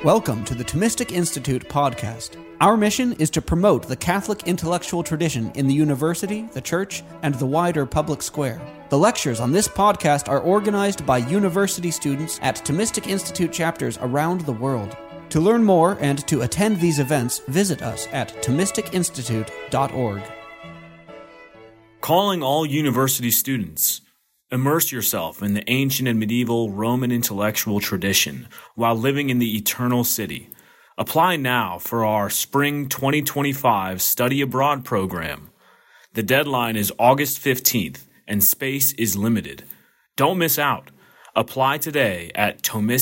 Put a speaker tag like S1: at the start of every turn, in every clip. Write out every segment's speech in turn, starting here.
S1: Welcome to the Thomistic Institute podcast. Our mission is to promote the Catholic intellectual tradition in the university, the church, and the wider public square. The lectures on this podcast are organized by university students at Thomistic Institute chapters around the world. To learn more and to attend these events, visit us at ThomisticInstitute.org.
S2: Calling all university students. Immerse yourself in the ancient and medieval Roman intellectual tradition while living in the Eternal City. Apply now for our Spring 2025 Study Abroad program. The deadline is August 15th and space is limited. Don't miss out. Apply today at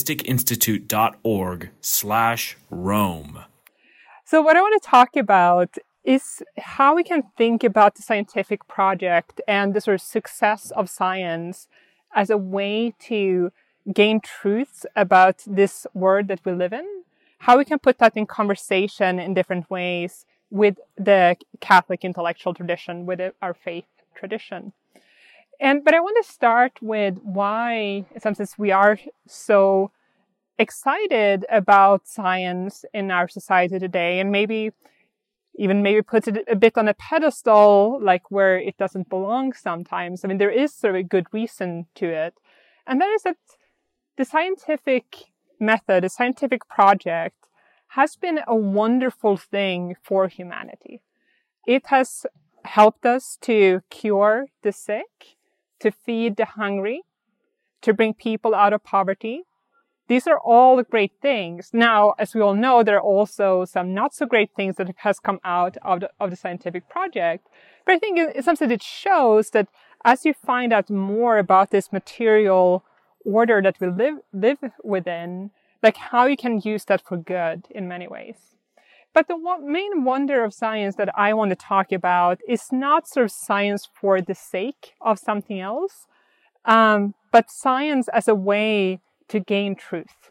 S2: ThomisticInstitute.org/Rome.
S3: So what I want to talk about is how we can think about the scientific project and the sort of success of science as a way to gain truths about this world that we live in, how we can put that in conversation in different ways with the Catholic intellectual tradition, with our faith tradition. But I want to start with why, in some sense, we are so excited about science in our society today, and maybe puts it a bit on a pedestal, like where it doesn't belong sometimes. I mean, there is sort of a good reason to it. And that is that the scientific method, the scientific project, has been a wonderful thing for humanity. It has helped us to cure the sick, to feed the hungry, to bring people out of poverty. These are all great things. Now, as we all know, there are also some not so great things that has come out of the scientific project. But I think in some sense it shows that as you find out more about this material order that we live within, like how you can use that for good in many ways. But the main wonder of science that I want to talk about is not sort of science for the sake of something else, but science as a way to gain truth.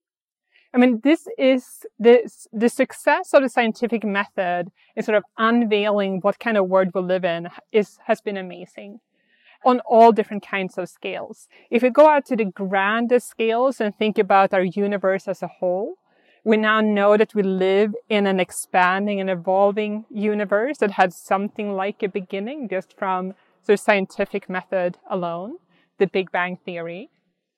S3: I mean, this is the success of the scientific method in sort of unveiling what kind of world we live in has been amazing on all different kinds of scales. If we go out to the grandest scales and think about our universe as a whole, we now know that we live in an expanding and evolving universe that had something like a beginning just from the scientific method alone, the Big Bang Theory.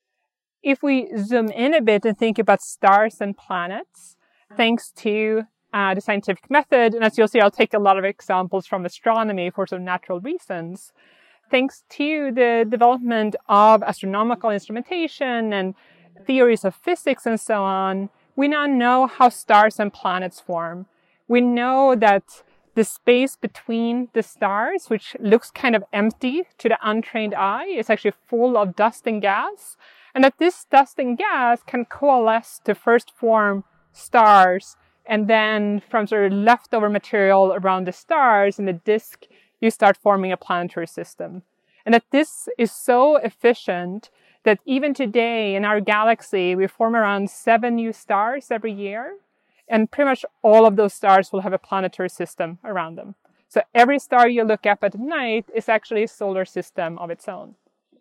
S3: If we zoom in a bit and think about stars and planets, thanks to the scientific method, and as you'll see, I'll take a lot of examples from astronomy for some natural reasons, thanks to the development of astronomical instrumentation and theories of physics and so on, we now know how stars and planets form. We know that the space between the stars, which looks kind of empty to the untrained eye, is actually full of dust and gas. And that this dust and gas can coalesce to first form stars, and then from sort of leftover material around the stars in the disk, you start forming a planetary system. And that this is so efficient that even today in our galaxy, we form around 7 new stars every year. And pretty much all of those stars will have a planetary system around them. So every star you look up at night is actually a solar system of its own.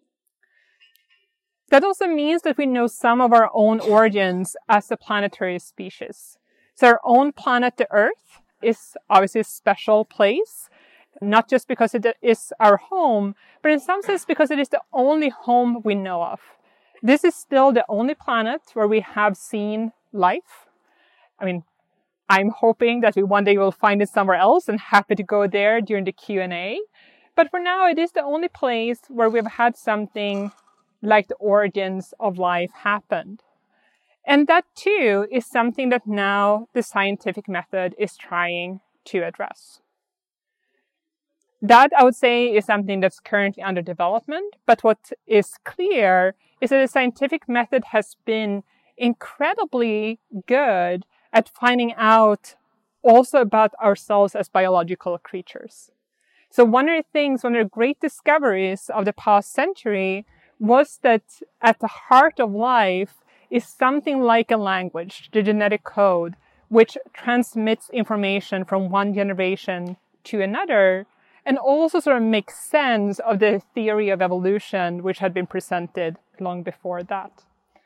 S3: That also means that we know some of our own origins as a planetary species. So our own planet, the Earth, is obviously a special place, not just because it is our home, but in some sense because it is the only home we know of. This is still the only planet where we have seen life. I mean, I'm hoping that we one day will find it somewhere else and happy to go there during the Q&A. But for now, it is the only place where we've had something like the origins of life happened. And that too is something that now the scientific method is trying to address. That, I would say, is something that's currently under development. But what is clear is that the scientific method has been incredibly good at finding out also about ourselves as biological creatures. So one of the great discoveries of the past century was that at the heart of life is something like a language, the genetic code, which transmits information from one generation to another, and also sort of makes sense of the theory of evolution, which had been presented long before that.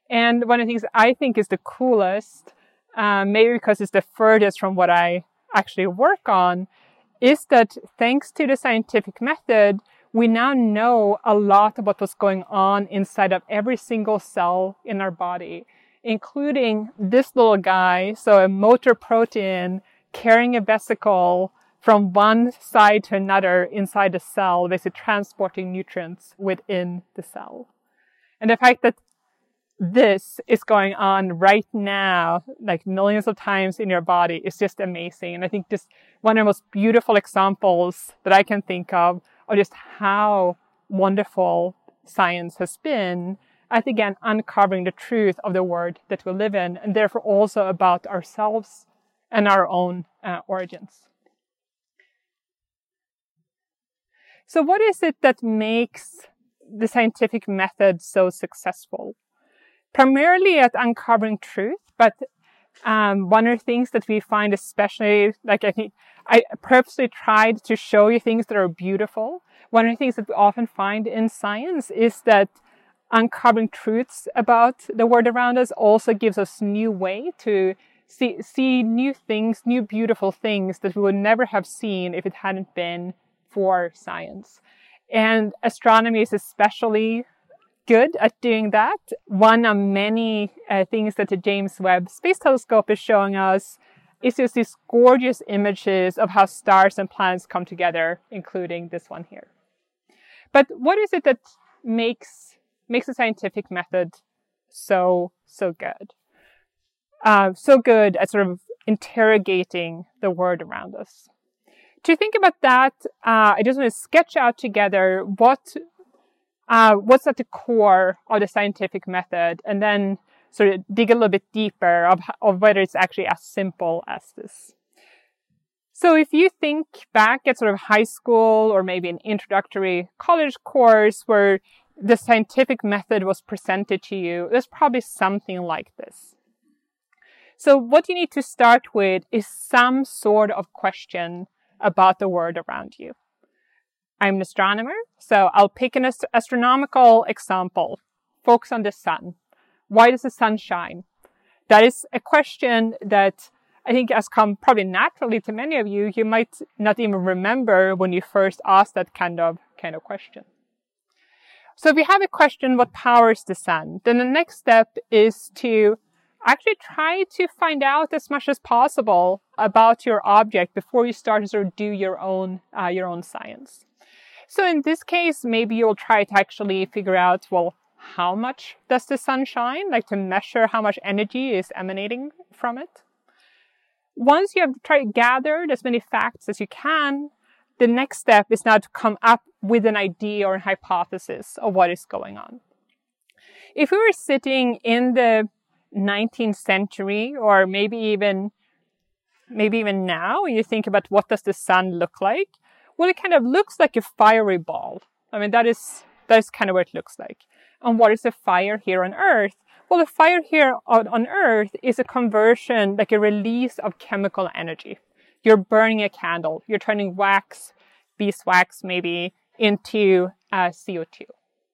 S3: And one of the things I think is the coolest, maybe because it's the furthest from what I actually work on, is that thanks to the scientific method, we now know a lot about what's going on inside of every single cell in our body, including this little guy, so a motor protein carrying a vesicle from one side to another inside the cell, basically transporting nutrients within the cell. And the fact that this is going on right now, like millions of times in your body, is just amazing. And I think this one of the most beautiful examples that I can think of just how wonderful science has been at, again, uncovering the truth of the world that we live in, and therefore also about ourselves and our own origins. So what is it that makes the scientific method so successful? Primarily at uncovering truth, but one of the things that we find especially, like I think I purposely tried to show you things that are beautiful. One of the things that we often find in science is that uncovering truths about the world around us also gives us new way to see new things, new beautiful things that we would never have seen if it hadn't been for science. And astronomy is especially good at doing that. One of many things that the James Webb Space Telescope is showing us is just these gorgeous images of how stars and planets come together, including this one here. But what is it that makes the scientific method so good? So good at sort of interrogating the world around us. To think about that, I just want to sketch out together what's at the core of the scientific method, and then sort of dig a little bit deeper of whether it's actually as simple as this. So if you think back at sort of high school or maybe an introductory college course where the scientific method was presented to you, there's probably something like this. So what you need to start with is some sort of question about the world around you. I'm an astronomer, so I'll pick an astronomical example. Focus on the sun. Why does the sun shine? That is a question that I think has come probably naturally to many of you. You might not even remember when you first asked that kind of question. So if you have a question, what powers the sun? Then the next step is to actually try to find out as much as possible about your object before you start to sort of do your own science. So in this case, maybe you'll try to actually figure out, well, how much does the sun shine? Like to measure how much energy is emanating from it. Once you have tried to gather as many facts as you can, the next step is now to come up with an idea or a hypothesis of what is going on. If we were sitting in the 19th century, or maybe even now, and you think about what does the sun look like? Well, it kind of looks like a fiery ball. I mean, that is kind of what it looks like. And what is a fire here on Earth? Well, the fire here on Earth is a conversion, like a release of chemical energy. You're burning a candle. You're turning wax, beeswax maybe, into CO2.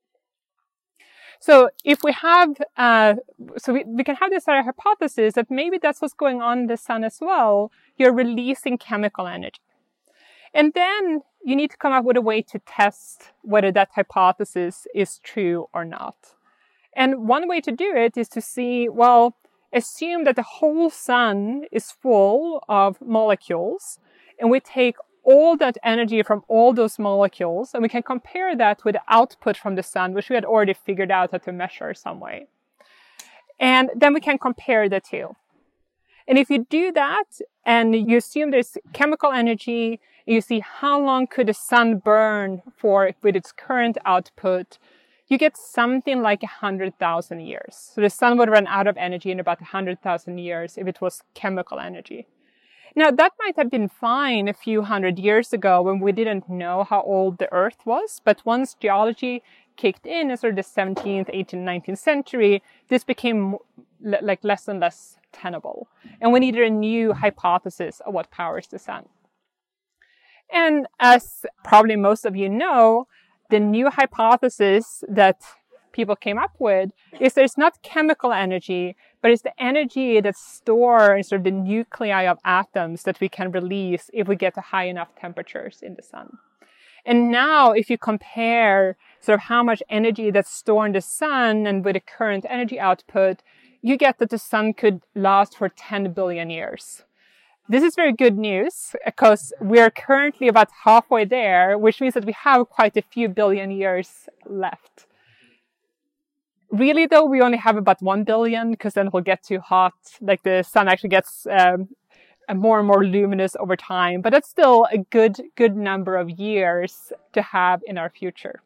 S3: So if we have, we can have this hypothesis that maybe that's what's going on in the sun as well. You're releasing chemical energy. And then you need to come up with a way to test whether that hypothesis is true or not. And one way to do it is to see, well, assume that the whole sun is full of molecules, and we take all that energy from all those molecules, and we can compare that with the output from the sun, which we had already figured out how to measure some way. And then we can compare the two. And if you do that, and you assume there's chemical energy, you see how long could the sun burn for with its current output, you get something like 100,000 years. So the sun would run out of energy in about 100,000 years if it was chemical energy. Now, that might have been fine a few hundred years ago when we didn't know how old the Earth was. But once geology kicked in sort of the 17th, 18th, 19th century, this became like less and less tenable. And we needed a new hypothesis of what powers the sun. And as probably most of you know, the new hypothesis that people came up with is that it's not chemical energy, but it's the energy that's stored in sort of the nuclei of atoms that we can release if we get to high enough temperatures in the sun. And now if you compare sort of how much energy that's stored in the sun and with the current energy output, you get that the sun could last for 10 billion years. This is very good news because we are currently about halfway there, which means that we have quite a few billion years left. Really, though, we only have about 1 billion because then it will get too hot. Like the sun actually gets more and more luminous over time, but that's still a good number of years to have in our future.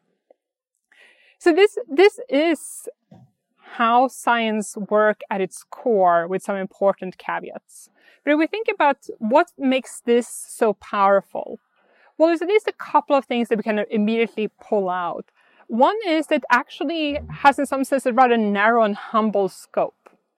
S3: So this is how science works at its core with some important caveats. But if we think about what makes this so powerful, well, there's at least a couple of things that we can immediately pull out. One is that it actually has in some sense a rather narrow and humble scope.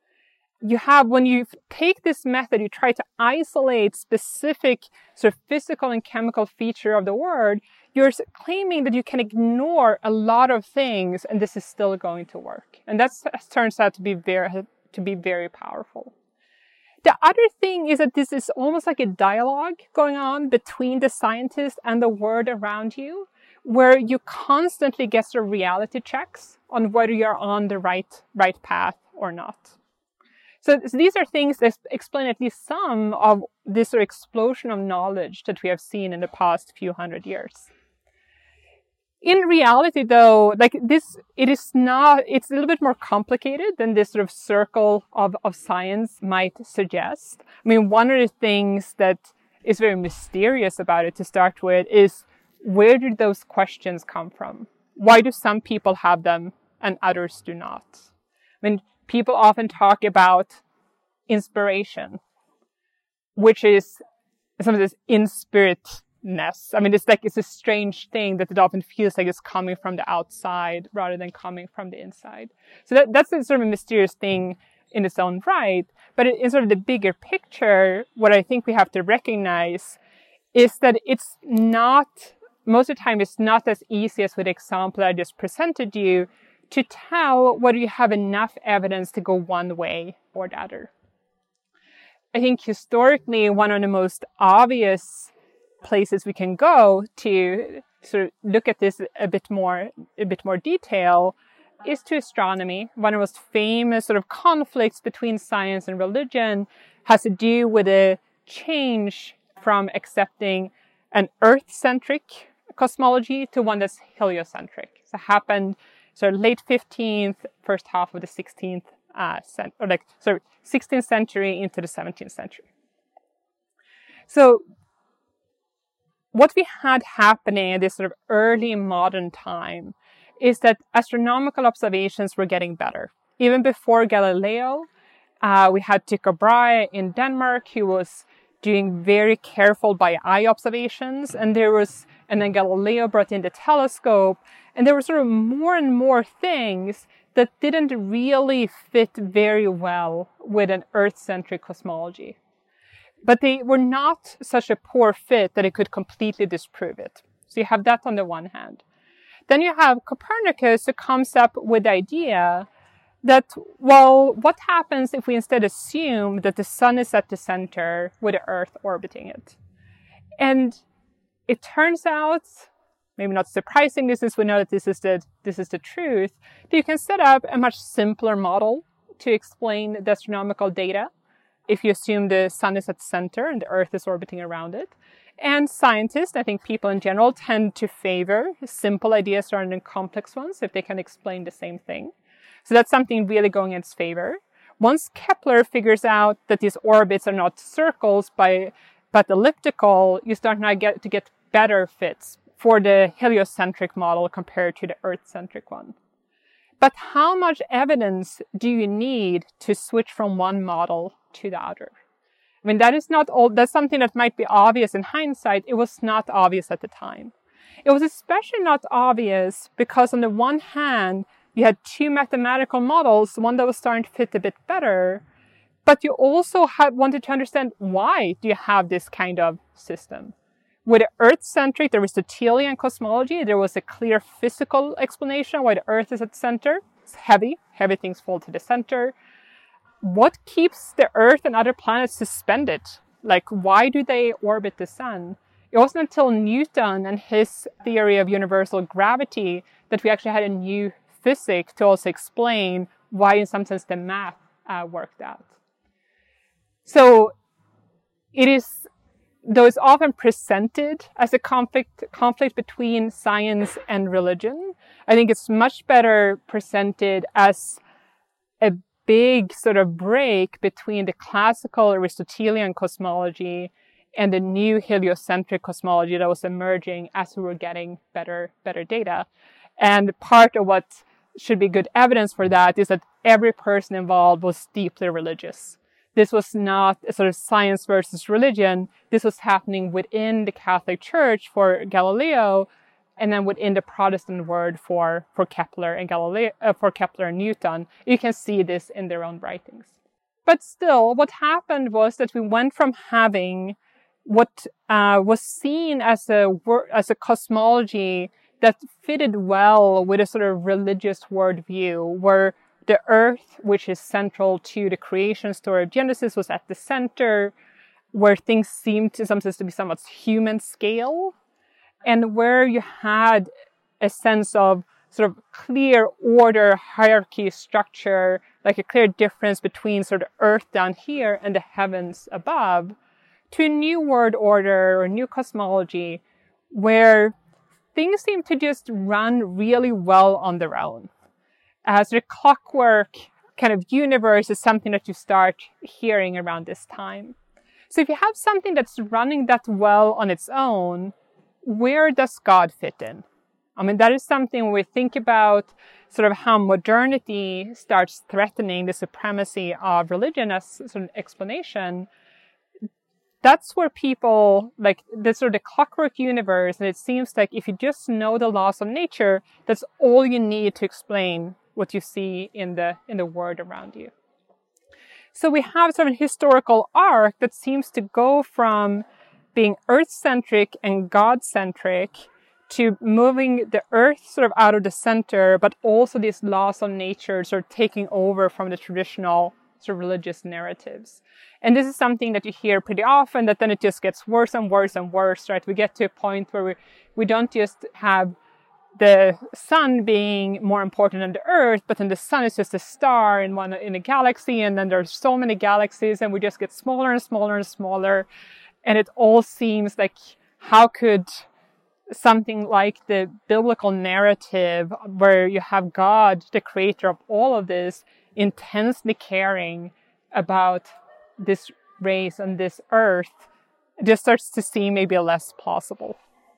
S3: When you take this method, you try to isolate specific sort of physical and chemical feature of the world, you're claiming that you can ignore a lot of things and this is still going to work. And that turns out to be very powerful. The other thing is that this is almost like a dialogue going on between the scientist and the world around you, where you constantly get sort of reality checks on whether you're on the right path or not. So these are things that explain at least some of this sort of explosion of knowledge that we have seen in the past few hundred years. In reality, though, it's a little bit more complicated than this sort of circle of science might suggest. I mean, one of the things that is very mysterious about it to start with is, where did those questions come from? Why do some people have them and others do not? I mean, people often talk about inspiration, which is some of this in-spiritness. I mean, it's a strange thing that it often feels like it's coming from the outside rather than coming from the inside. So that's a sort of a mysterious thing in its own right. But in sort of the bigger picture, what I think we have to recognize is that most of the time, it's not as easy as with the example I just presented you to tell whether you have enough evidence to go one way or the other. I think historically, one of the most obvious places we can go to sort of look at this a bit more detail is to astronomy. One of the most famous sort of conflicts between science and religion has to do with a change from accepting an Earth-centric cosmology to one that's heliocentric. So it happened sort of late 15th, first half of the 16th 16th century into the 17th century. So what we had happening in this sort of early modern time is that astronomical observations were getting better. Even before Galileo, we had Tycho Brahe in Denmark, who was doing very careful by eye observations, and then Galileo brought in the telescope, and there were sort of more and more things that didn't really fit very well with an Earth-centric cosmology. But they were not such a poor fit that it could completely disprove it. So you have that on the one hand. Then you have Copernicus, who comes up with the idea that, well, what happens if we instead assume that the sun is at the center with the Earth orbiting it? And it turns out, maybe not surprisingly, since we know that this is the truth, that you can set up a much simpler model to explain the astronomical data if you assume the sun is at the center and the Earth is orbiting around it. And scientists, I think people in general, tend to favor simple ideas rather than complex ones if they can explain the same thing. So that's something really going in its favor. Once Kepler figures out that these orbits are not circles but elliptical, you start now to get better fits for the heliocentric model compared to the Earth-centric one. But how much evidence do you need to switch from one model to the other? I mean, that's something that might be obvious in hindsight. It was not obvious at the time. It was especially not obvious because on the one hand, you had two mathematical models, one that was starting to fit a bit better, but you also wanted to understand, why do you have this kind of system? With the Earth-centric, the Aristotelian cosmology, there was a clear physical explanation why the Earth is at the center. It's heavy. Heavy things fall to the center. What keeps the Earth and other planets suspended? Like, why do they orbit the sun? It wasn't until Newton and his theory of universal gravity that we actually had a new physics to also explain why, in some sense, the math worked out. So it is, though it's often presented as a conflict between science and religion, I think it's much better presented as a big sort of break between the classical Aristotelian cosmology and the new heliocentric cosmology that was emerging as we were getting better data. And part of what should be good evidence for that is that every person involved was deeply religious. This was not a sort of science versus religion. This was happening within the Catholic Church for Galileo, and then within the Protestant world for Kepler and for Kepler and Newton. You can see this in their own writings. But still, what happened was that we went from having what was seen as a cosmology that fitted well with a sort of religious worldview, where the Earth, which is central to the creation story of Genesis, was at the center, where things seemed to some sense to be somewhat human scale, and where you had a sense of sort of clear order, hierarchy, structure, like a clear difference between sort of Earth down here and the heavens above, to a new world order or new cosmology where things seem to just run really well on their own. As the clockwork kind of universe is something that you start hearing around this time. So if you have something that's running that well on its own, where does God fit in? I mean, that is something when we think about sort of how modernity starts threatening the supremacy of religion as sort of explanation. That's where people, like, this sort of the clockwork universe, and it seems like if you just know the laws of nature, that's all you need to explain what you see in the world around you. So we have sort of a historical arc that seems to go from being Earth-centric and God-centric to moving the Earth sort of out of the center, but also these laws of nature sort of taking over from the traditional sort of religious narratives. And this is something that you hear pretty often, that then it just gets worse and worse and worse, right? We get to a point where we don't just have the sun being more important than the Earth, but then the sun is just a star in a galaxy, and then there's so many galaxies, and we just get smaller and smaller and smaller. And it all seems like, how could something like the biblical narrative, where you have God, the creator of all of this, intensely caring about this race and this Earth, just starts to seem maybe less plausible.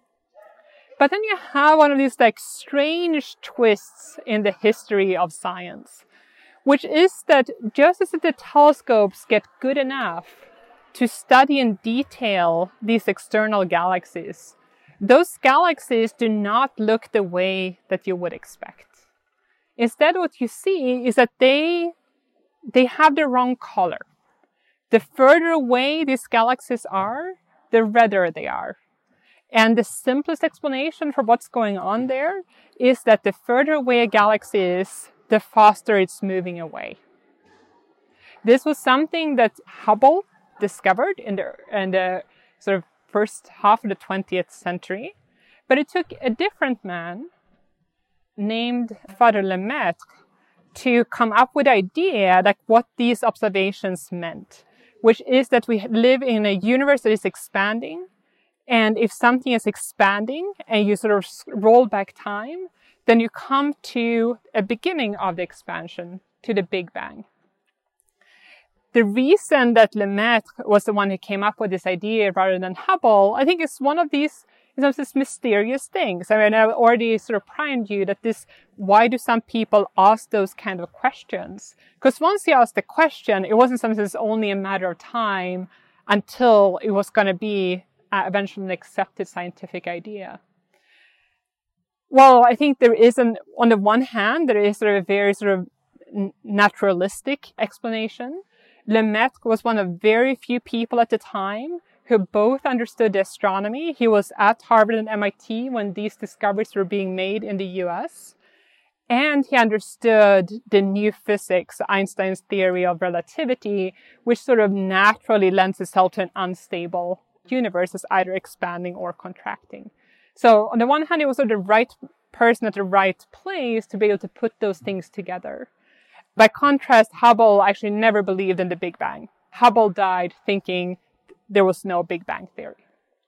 S3: But then you have one of these like strange twists in the history of science, which is that just as the telescopes get good enough to study in detail these external galaxies, those galaxies do not look the way that you would expect. Instead, what you see is that they have the wrong color. The further away these galaxies are, the redder they are. And the simplest explanation for what's going on there is that the further away a galaxy is, the faster it's moving away. This was something that Hubble discovered in the sort of first half of the 20th century. But it took a different man named Father Lemaitre to come up with the idea like what these observations meant, which is that we live in a universe that is expanding. And if something is expanding and you sort of roll back time, then you come to a beginning of the expansion, to the Big Bang. The reason that Lemaitre was the one who came up with this idea rather than Hubble, I think is one of these mysterious things. I mean, I already sort of primed you that why do some people ask those kind of questions? Because once you ask the question, it wasn't something that's only a matter of time until it was going to be eventually an accepted scientific idea. Well, I think there is on the one hand, there is sort of a very sort of naturalistic explanation. Lemaitre was one of very few people at the time who both understood astronomy. He was at Harvard and MIT when these discoveries were being made in the US. And he understood the new physics, Einstein's theory of relativity, which sort of naturally lends itself to an unstable universe as either expanding or contracting. So on the one hand, he was sort of the right person at the right place to be able to put those things together. By contrast, Hubble actually never believed in the Big Bang. Hubble died thinking there was no Big Bang theory.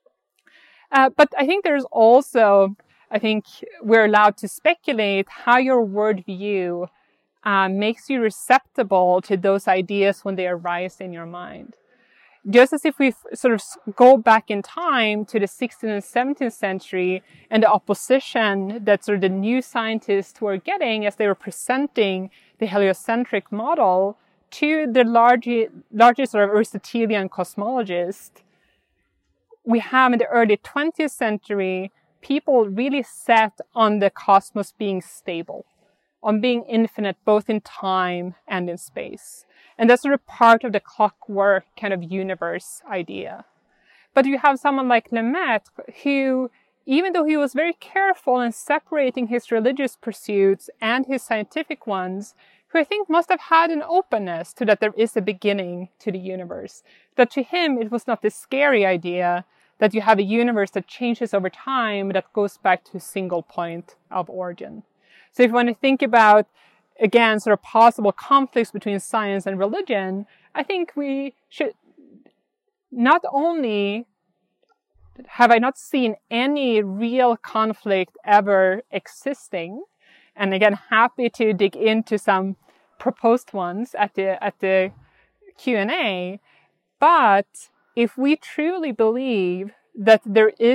S3: But I think there's also, I think we're allowed to speculate how your worldview makes you receptible to those ideas when they arise in your mind. Just as if we sort of go back in time to the 16th and 17th century and the opposition that sort of the new scientists were getting as they were presenting the heliocentric model to the larger sort of Aristotelian cosmologists, we have in the early 20th century people really set on the cosmos being stable, on being infinite both in time and in space. And that's sort of part of the clockwork kind of universe idea. But you have someone like Lemaitre who, even though he was very careful in separating his religious pursuits and his scientific ones, who I think must have had an openness to that there is a beginning to the universe. That to him, it was not this scary idea that you have a universe that changes over time that goes back to a single point of origin. So if you want to think about, again, sort of possible conflicts between science and religion, I think we should not only have I not seen any real conflict ever existing, and again, happy to dig into some proposed ones at the Q&A, but if we truly believe that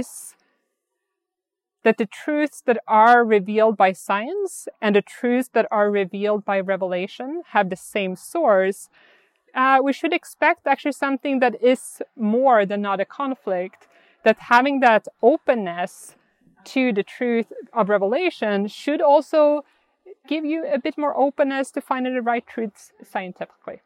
S3: that the truths that are revealed by science and the truths that are revealed by revelation have the same source, we should expect actually something that is more than not a conflict, that having that openness to the truth of revelation should also give you a bit more openness to finding the right truths scientifically.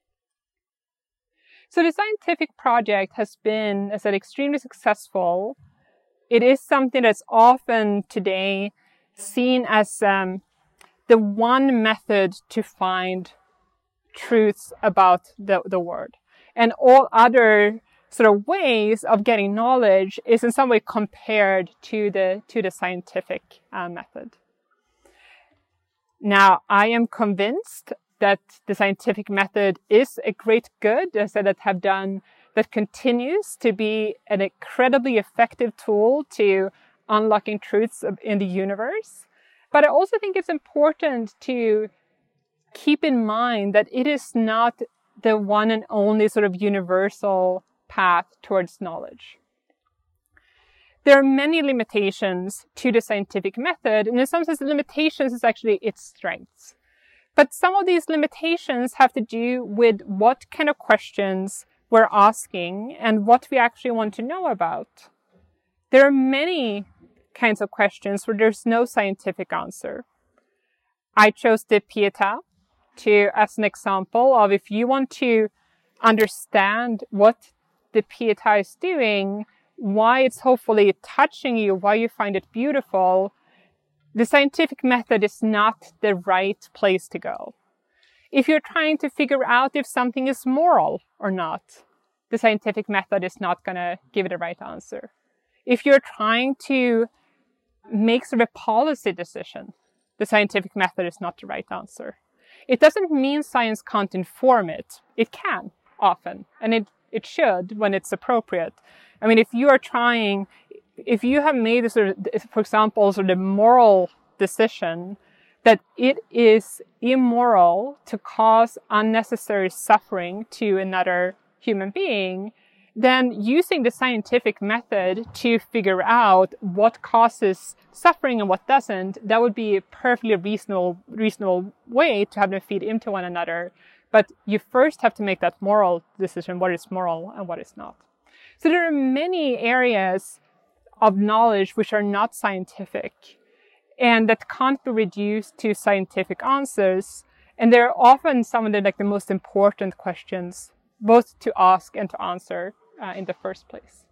S3: So the scientific project has been, as I said, extremely successful. It is something that's often today seen as the one method to find truths about the world. And all other sort of ways of getting knowledge is in some way compared to the scientific method. Now, I am convinced that the scientific method is a great good, as I said, that continues to be an incredibly effective tool to unlocking truths in the universe. But I also think it's important to keep in mind that it is not the one and only sort of universal path towards knowledge. There are many limitations to the scientific method, and in some sense, the limitations is actually its strengths. But some of these limitations have to do with what kind of questions we're asking and what we actually want to know about. There are many kinds of questions where there's no scientific answer. I chose the Pietà as an example of if you want to understand what the Pietà is doing, why it's hopefully touching you, why you find it beautiful, the scientific method is not the right place to go. If you're trying to figure out if something is moral or not, the scientific method is not going to give it a right answer. If you're trying to make sort of a policy decision, the scientific method is not the right answer. It doesn't mean science can't inform it. It can, often, and it should when it's appropriate. I mean, if you have made this, for example, sort of moral decision that it is immoral to cause unnecessary suffering to another human being, then using the scientific method to figure out what causes suffering and what doesn't, that would be a perfectly reasonable way to have them feed into one another. But you first have to make that moral decision, what is moral and what is not. So there are many areas of knowledge which are not scientific and that can't be reduced to scientific answers. And they're often some of the most important questions, both to ask and to answer in the first place.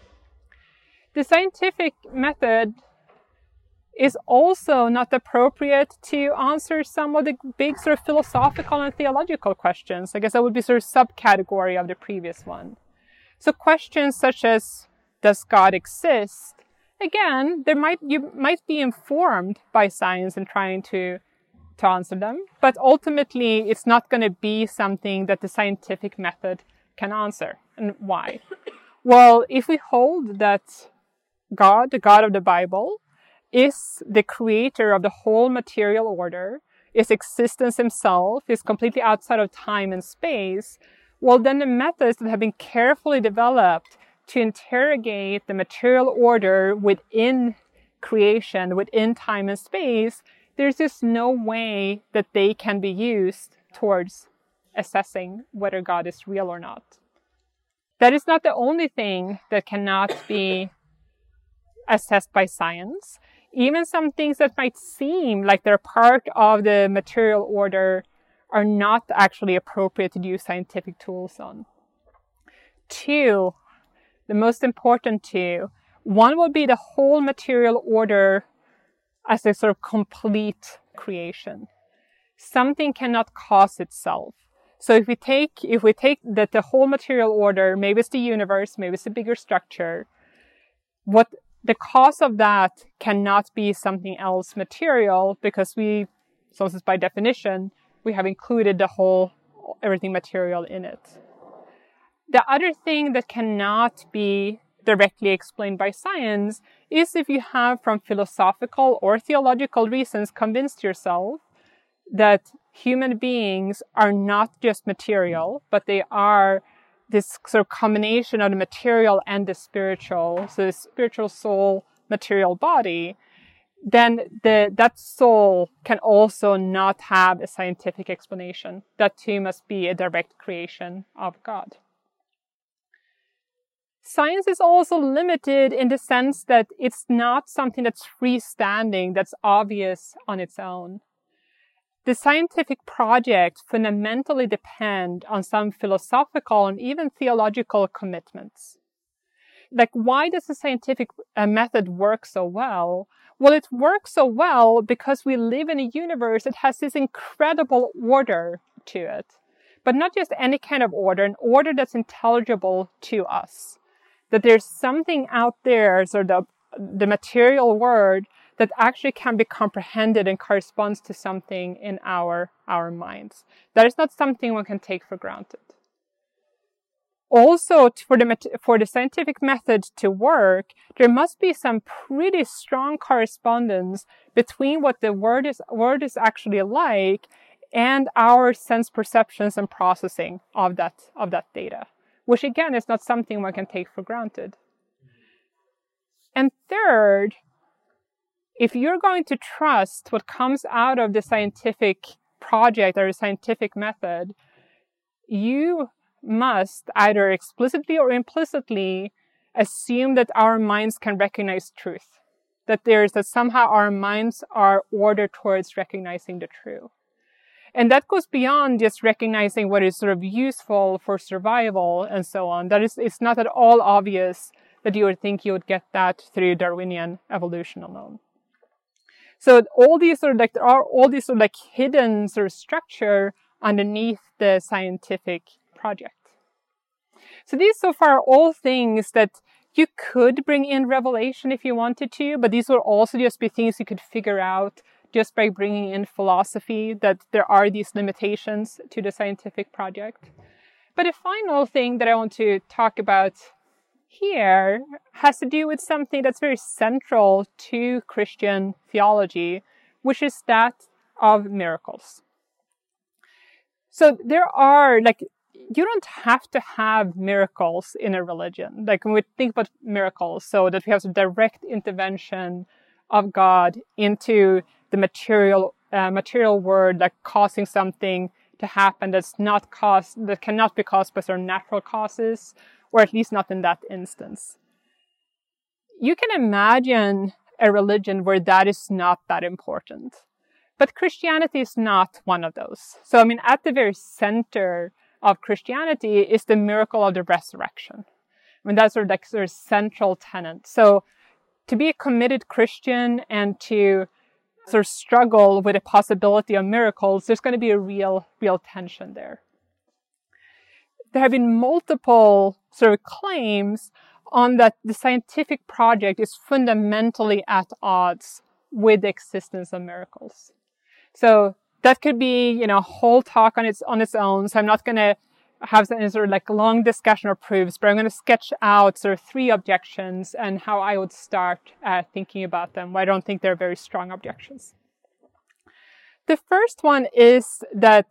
S3: The scientific method is also not appropriate to answer some of the big sort of philosophical and theological questions. I guess that would be sort of subcategory of the previous one. So questions such as, does God exist? Again, you might be informed by science in trying to answer them, but ultimately it's not going to be something that the scientific method can answer. And why? Well, if we hold that God, the God of the Bible, is the creator of the whole material order, is existence himself, is completely outside of time and space, well, then the methods that have been carefully developed to interrogate the material order within creation, within time and space, there's just no way that they can be used towards assessing whether God is real or not. That is not the only thing that cannot be assessed by science. Even some things that might seem like they're part of the material order are not actually appropriate to use scientific tools on. Two, the most important two, one would be the whole material order as a sort of complete creation. Something cannot cause itself. So if we take that the whole material order, maybe it's the universe, maybe it's a bigger structure, what the cause of that cannot be something else material, because so this is by definition, we have included everything material in it. The other thing that cannot be directly explained by science is if you have, from philosophical or theological reasons, convinced yourself that human beings are not just material, but they are this sort of combination of the material and the spiritual, so the spiritual soul, material body, then that soul can also not have a scientific explanation. That too must be a direct creation of God. Science is also limited in the sense that it's not something that's freestanding, that's obvious on its own. The scientific project fundamentally depends on some philosophical and even theological commitments. Like, why does the scientific method work so well? Well, it works so well because we live in a universe that has this incredible order to it. But not just any kind of order, an order that's intelligible to us. That there's something out there, so the material world, that actually can be comprehended and corresponds to something in our minds. That is not something one can take for granted. Also, for the scientific method to work, there must be some pretty strong correspondence between what the word is actually like and our sense perceptions and processing of that data, which again is not something one can take for granted. And third, if you're going to trust what comes out of the scientific project or the scientific method, you must either explicitly or implicitly assume that our minds can recognize truth. That somehow our minds are ordered towards recognizing the true. And that goes beyond just recognizing what is sort of useful for survival and so on. It's not at all obvious that you would think you would get that through Darwinian evolution alone. So all these there are all these hidden sort of structure underneath the scientific project. So these so far are all things that you could bring in revelation if you wanted to, but these would also just be things you could figure out just by bringing in philosophy, that there are these limitations to the scientific project. But the final thing that I want to talk about here has to do with something that's very central to Christian theology, which is that of miracles. So there are, you don't have to have miracles in a religion. Like, when we think about miracles, so that we have a direct intervention of God into the material world, causing something to happen that cannot be caused by sort of natural causes, or at least not in that instance. You can imagine a religion where that is not that important. But Christianity is not one of those. So, at the very center of Christianity is the miracle of the resurrection. I mean, that's sort of central tenet. So to be a committed Christian and to sort of struggle with the possibility of miracles, there's going to be a real tension there. There have been multiple sort of claims on that the scientific project is fundamentally at odds with the existence of miracles. So that could be, a whole talk on its own. So I'm not going to have any sort of like long discussion or proofs, but I'm going to sketch out sort of 3 objections and how I would start thinking about them. I don't think they're very strong objections. The first one is that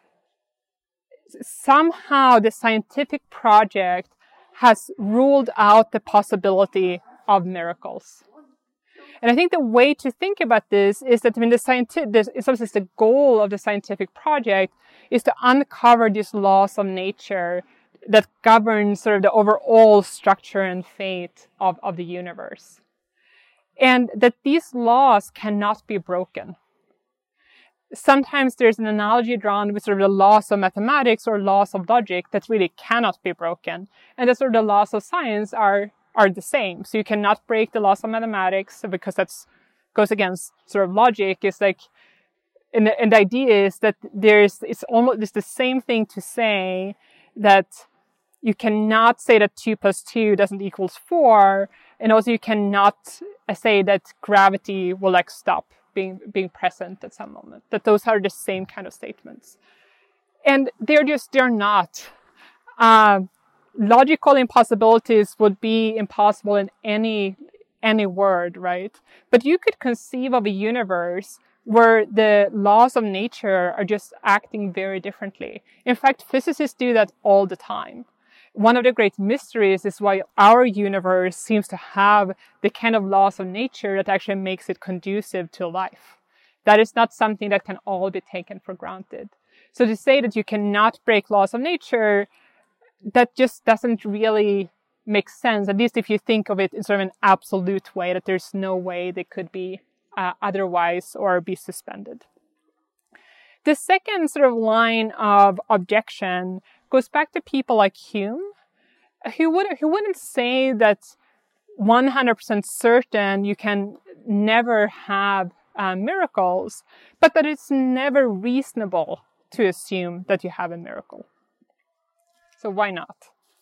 S3: somehow the scientific project has ruled out the possibility of miracles. And I think the way to think about this is that the goal of the scientific project is to uncover these laws of nature that govern sort of the overall structure and fate of the universe. And that these laws cannot be broken. Sometimes there's an analogy drawn with sort of the laws of mathematics or laws of logic that really cannot be broken. And the sort of the laws of science are the same. So you cannot break the laws of mathematics because that's goes against sort of logic. It's like, and the idea is that it's the same thing to say that you cannot say that 2 + 2 doesn't equal 4. And also you cannot say that gravity will stop being present at some moment. That those are the same kind of statements. And they're not. Logical impossibilities would be impossible in any word, right? But you could conceive of a universe where the laws of nature are just acting very differently. In fact, physicists do that all the time. One of the great mysteries is why our universe seems to have the kind of laws of nature that actually makes it conducive to life. That is not something that can all be taken for granted. So to say that you cannot break laws of nature, that just doesn't really make sense, at least if you think of it in sort of an absolute way, that there's no way they could be otherwise or be suspended. The second sort of line of objection goes back to people like Hume, who wouldn't say that 100% certain you can never have miracles, but that it's never reasonable to assume that you have a miracle. So why not?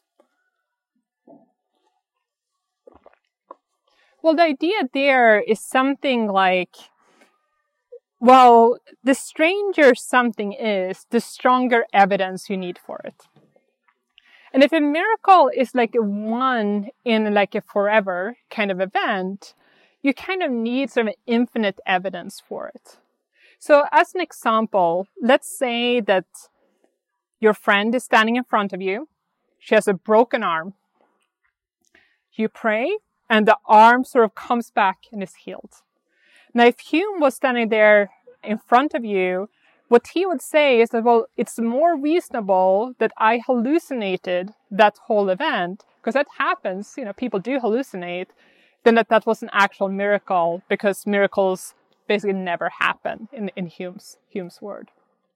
S3: Well, the idea there is something like, well, the stranger something is, the stronger evidence you need for it. And if a miracle is like a one in like a forever kind of event, you kind of need sort of infinite evidence for it. So as an example, let's say that your friend is standing in front of you. She has a broken arm. You pray, and the arm sort of comes back and is healed. Now, if Hume was standing there in front of you, what he would say is that, well, it's more reasonable that I hallucinated that whole event, because that happens, people do hallucinate, than that was an actual miracle, because miracles basically never happen in Hume's word.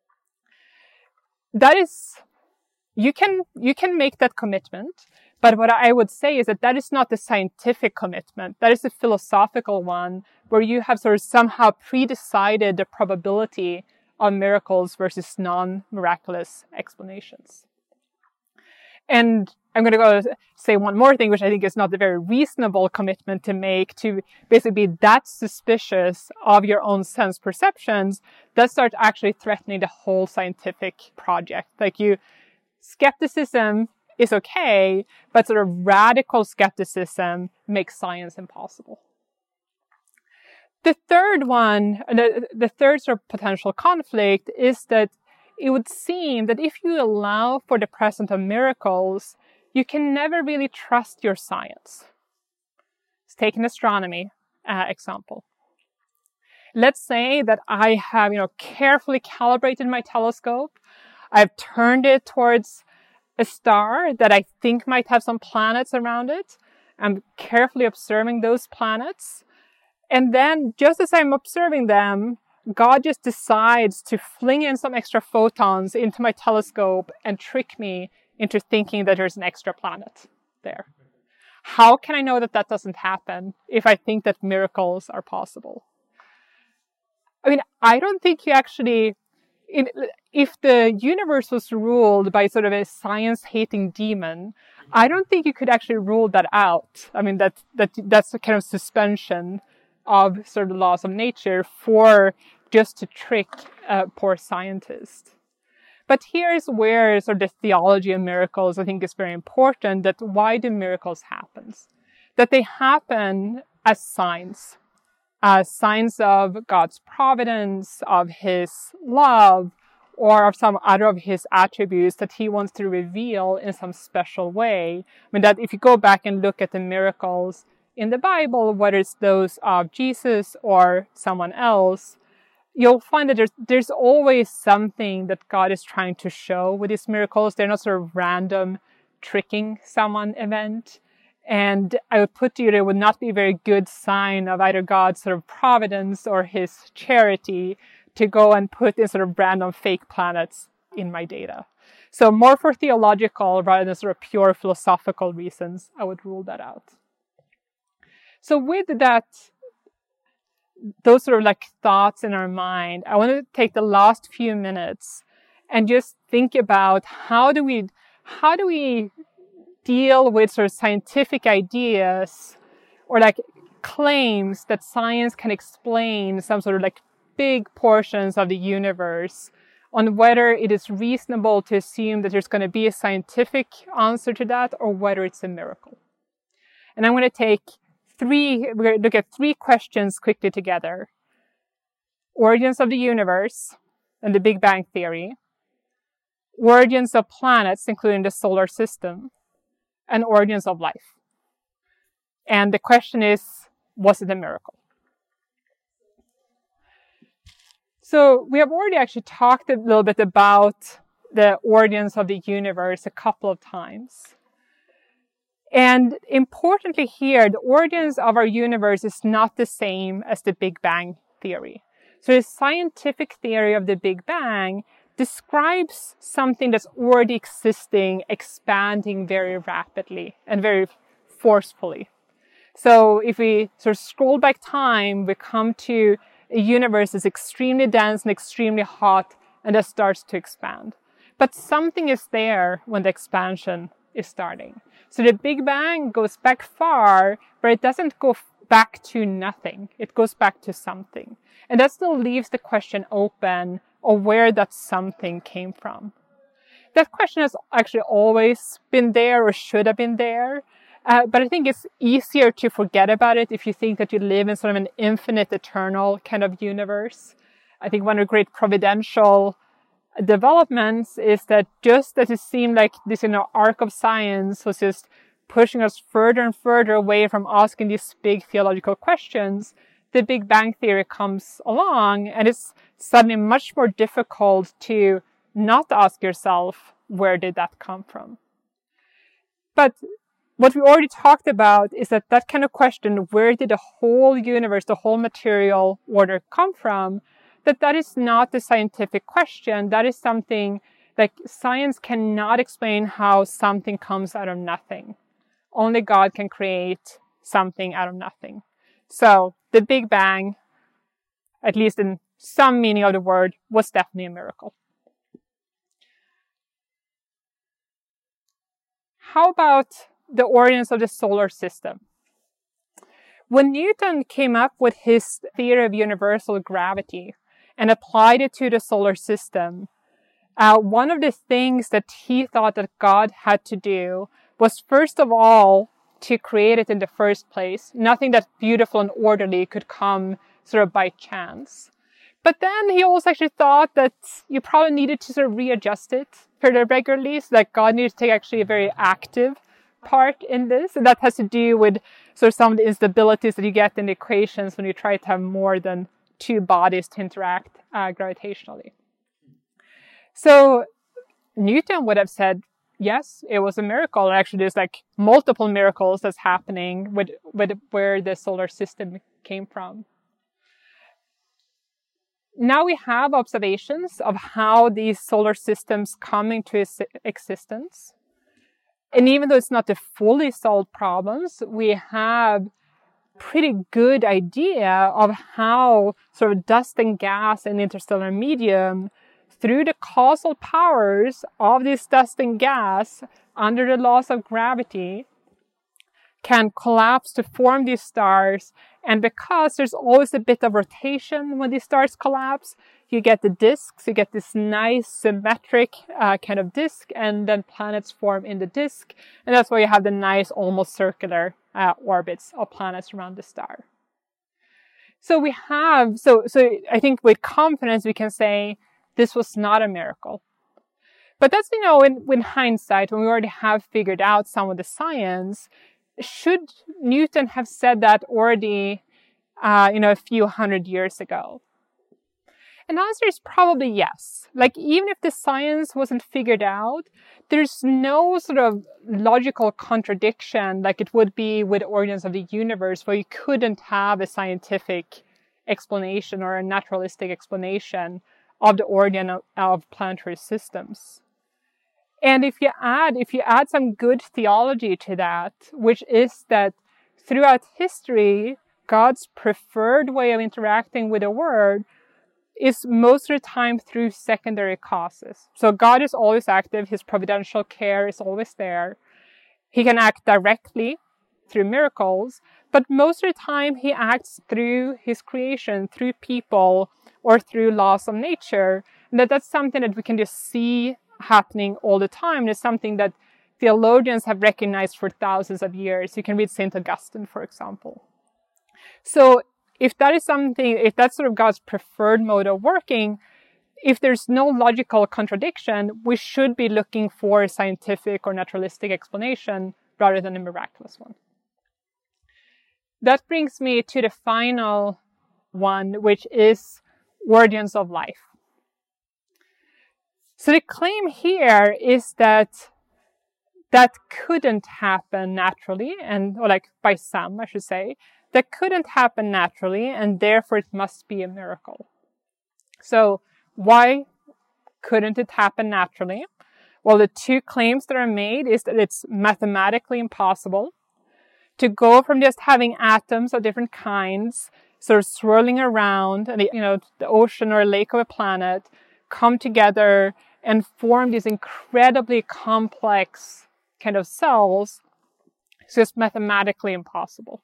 S3: That is, you can make that commitment, but what I would say is that is not the scientific commitment. That is a philosophical one, where you have sort of somehow pre-decided the probability of miracles versus non-miraculous explanations. And I'm going to go say one more thing, which I think is not a very reasonable commitment to make, to basically be that suspicious of your own sense perceptions that starts actually threatening the whole scientific project. Skepticism is okay, but sort of radical skepticism makes science impossible. The third one, the third sort of potential conflict is that it would seem that if you allow for the presence of miracles, you can never really trust your science. Let's take an astronomy example. Let's say that I have, carefully calibrated my telescope. I've turned it towards a star that I think might have some planets around it. I'm carefully observing those planets. And then, just as I'm observing them, God just decides to fling in some extra photons into my telescope and trick me into thinking that there's an extra planet there. how can I know that that doesn't happen if I think that miracles are possible? I mean, I don't think you actually, if the universe was ruled by sort of a science-hating demon, I don't think you could actually rule that out. I mean, that's a kind of suspension of sort of laws of nature for just to trick poor scientists. But here's where sort of the theology of miracles, I think, is very important, that why do miracles happen? That they happen as signs of God's providence, of his love, or of some other of his attributes that he wants to reveal in some special way. I mean, that if you go back and look at the miracles in the Bible, whether it's those of Jesus or someone else, you'll find that there's always something that God is trying to show with these miracles. They're not sort of random tricking someone event. And I would put to you, it would not be a very good sign of either God's sort of providence or his charity to go and put in sort of random fake planets in my data. So more for theological rather than sort of pure philosophical reasons, I would rule that out. So with that, those sort of like thoughts in our mind, I want to take the last few minutes and just think about how do we deal with sort of scientific ideas or like claims that science can explain some sort of like big portions of the universe, on whether it is reasonable to assume that there's going to be a scientific answer to that or whether it's a miracle. And I'm going to we're going to look at three questions quickly together. Origins of the universe and the Big Bang Theory. Origins of planets, including the solar system. And origins of life. And the question is, was it a miracle? So we have already actually talked a little bit about the origins of the universe a couple of times. And importantly here, the origins of our universe is not the same as the Big Bang theory. So the scientific theory of the Big Bang describes something that's already existing, expanding very rapidly and very forcefully. So if we sort of scroll back time, we come to a universe that's extremely dense and extremely hot, and that starts to expand. But something is there when the expansion is starting. So the Big Bang goes back far, but it doesn't go back to nothing. It goes back to something. And that still leaves the question open of where that something came from. That question has actually always been there or should have been there. But I think it's easier to forget about it if you think that you live in sort of an infinite, eternal kind of universe. I think one of the great providential developments is that just as it seemed like this, arc of science was just pushing us further and further away from asking these big theological questions, the Big Bang Theory comes along and it's suddenly much more difficult to not ask yourself, where did that come from? But what we already talked about is that kind of question, where did the whole universe, the whole material order come from, that is not the scientific question. That is something like science cannot explain how something comes out of nothing. Only God can create something out of nothing. So the Big Bang, at least in some meaning of the word, was definitely a miracle. How about the origins of the solar system? When Newton came up with his theory of universal gravity and applied it to the solar system, one of the things that he thought that God had to do was, first of all, to create it in the first place. Nothing that beautiful and orderly could come sort of by chance. But then he also actually thought that you probably needed to sort of readjust it fairly regularly, so that God needed to take actually a very active part in this. And that has to do with sort of some of the instabilities that you get in the equations when you try to have more than two bodies to interact gravitationally. So Newton would have said, yes, it was a miracle. Actually, there's like multiple miracles that's happening with where the solar system came from. Now we have observations of how these solar systems come into existence. And even though it's not the fully solved problems, we have pretty good idea of how sort of dust and gas in interstellar medium, through the causal powers of this dust and gas under the laws of gravity, can collapse to form these stars. And because there's always a bit of rotation when these stars collapse, you get the disks, you get this nice symmetric kind of disk, and then planets form in the disk. And that's why you have the nice almost circular orbits of planets around the star. So we have, so I think with confidence we can say this was not a miracle. But that's, in hindsight, when we already have figured out some of the science, should Newton have said that already, a few hundred years ago? And the answer is probably yes. Like, even if the science wasn't figured out, there's no sort of logical contradiction like it would be with origins of the universe, where you couldn't have a scientific explanation or a naturalistic explanation of the origin of planetary systems. And if you add some good theology to that, which is that throughout history, God's preferred way of interacting with the world is most of the time through secondary causes. So God is always active. His providential care is always there. He can act directly through miracles, but most of the time he acts through his creation, through people, or through laws of nature. And that's something that we can just see happening all the time. It's something that theologians have recognized for thousands of years. You can read St. Augustine, for example. So if that's sort of God's preferred mode of working, if there's no logical contradiction, we should be looking for a scientific or naturalistic explanation rather than a miraculous one. That brings me to the final one, which is origins of life. So the claim here is that couldn't happen naturally, or like by some, I should say, that couldn't happen naturally, and therefore it must be a miracle. So why couldn't it happen naturally? Well, the two claims that are made is that it's mathematically impossible to go from just having atoms of different kinds sort of swirling around, and the ocean or a lake of a planet, come together and form these incredibly complex kind of cells. It's just mathematically impossible.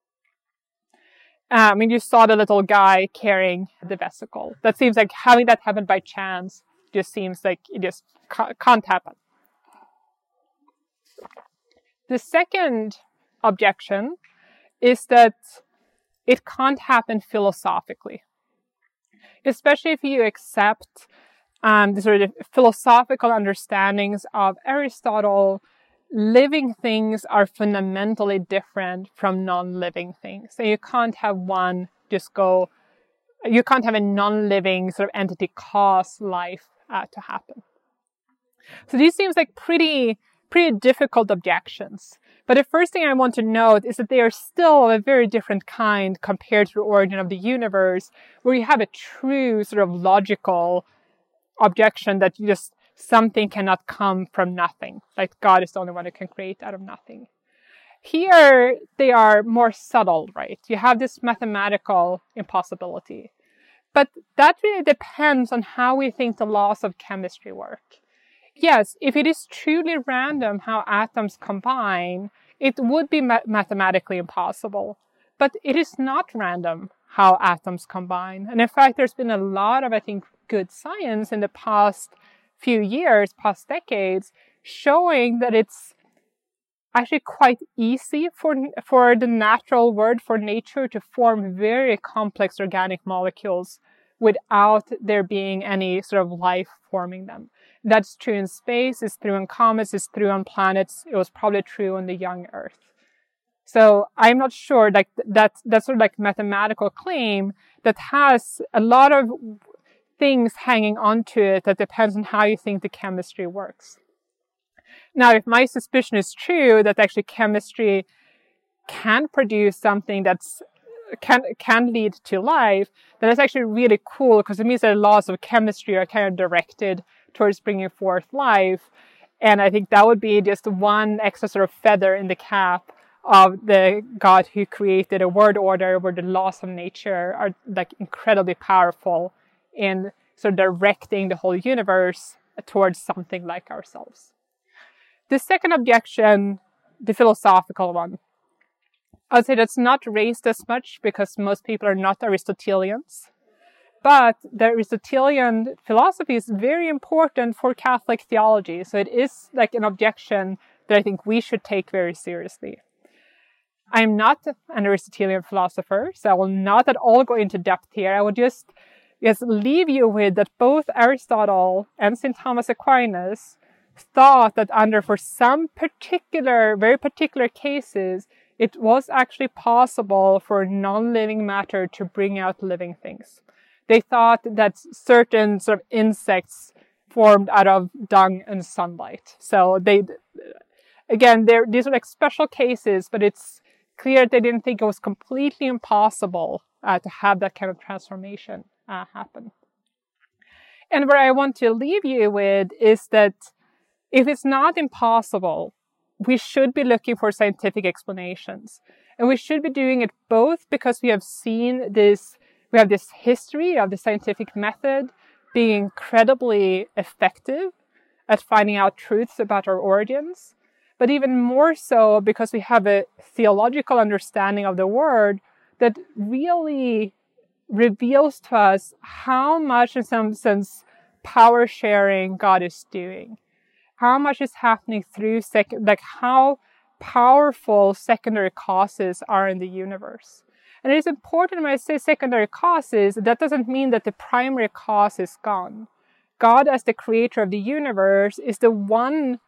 S3: You saw the little guy carrying the vesicle. That seems like having that happen by chance just seems like it just can't happen. The second objection is that it can't happen philosophically, especially if you accept the sort of philosophical understandings of Aristotle. Living things are fundamentally different from non-living things. So you can't have you can't have a non-living sort of entity cause life to happen. So these seems like pretty difficult objections. But the first thing I want to note is that they are still of a very different kind compared to the origin of the universe, where you have a true sort of logical objection that something cannot come from nothing. Like God is the only one who can create out of nothing. Here, they are more subtle, right? You have this mathematical impossibility. But that really depends on how we think the laws of chemistry work. Yes, if it is truly random how atoms combine, it would be mathematically impossible. But it is not random how atoms combine. And in fact, there's been a lot of, I think, good science in the past few years, past decades, showing that it's actually quite easy for the natural world, for nature, to form very complex organic molecules without there being any sort of life forming them. That's true in space, it's true in comets, it's true on planets. It was probably true on the young Earth. So I'm not sure, like that's sort of like mathematical claim that has a lot of things hanging onto it that depends on how you think the chemistry works. Now, if my suspicion is true that actually chemistry can produce something that's can lead to life, then it's actually really cool, because it means that the laws of chemistry are kind of directed towards bringing forth life. And I think that would be just one extra sort of feather in the cap of the God who created a word order where the laws of nature are like incredibly powerful in sort of directing the whole universe towards something like ourselves. The second objection, the philosophical one, I would say that's not raised as much because most people are not Aristotelians. But the Aristotelian philosophy is very important for Catholic theology. So it is like an objection that I think we should take very seriously. I'm not an Aristotelian philosopher, so I will not at all go into depth here. I will just leave you with that both Aristotle and St. Thomas Aquinas thought that for some very particular cases, it was actually possible for non-living matter to bring out living things. They thought that certain sort of insects formed out of dung and sunlight. So these are like special cases, but it's clear they didn't think it was completely impossible to have that kind of transformation happen. And what I want to leave you with is that if it's not impossible, we should be looking for scientific explanations. And we should be doing it both because we have seen this, we have this history of the scientific method being incredibly effective at finding out truths about our origins, but even more so because we have a theological understanding of the word that really reveals to us how much, in some sense, power sharing God is doing. How much is happening through how powerful secondary causes are in the universe. And it is important when I say secondary causes, that doesn't mean that the primary cause is gone. God, as the creator of the universe, is the one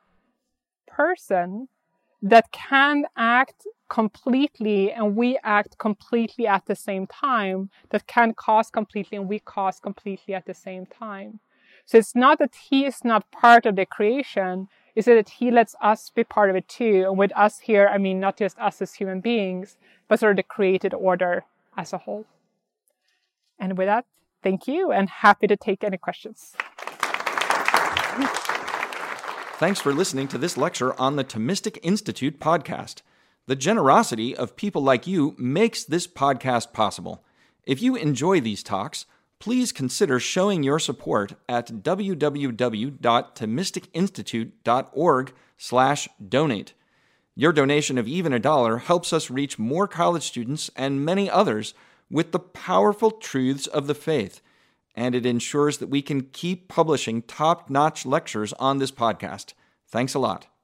S3: person that can act completely and we act completely at the same time, that can cause completely and we cause completely at the same time. So it's not that he is not part of the creation, it's that he lets us be part of it too. And with us here, I mean not just us as human beings, but sort of the created order as a whole. And with that, thank you and happy to take any questions.
S4: Thanks for listening to this lecture on the Thomistic Institute podcast. The generosity of people like you makes this podcast possible. If you enjoy these talks, please consider showing your support at www.thomisticinstitute.org/donate. Your donation of even $1 helps us reach more college students and many others with the powerful truths of the faith, and it ensures that we can keep publishing top-notch lectures on this podcast. Thanks a lot.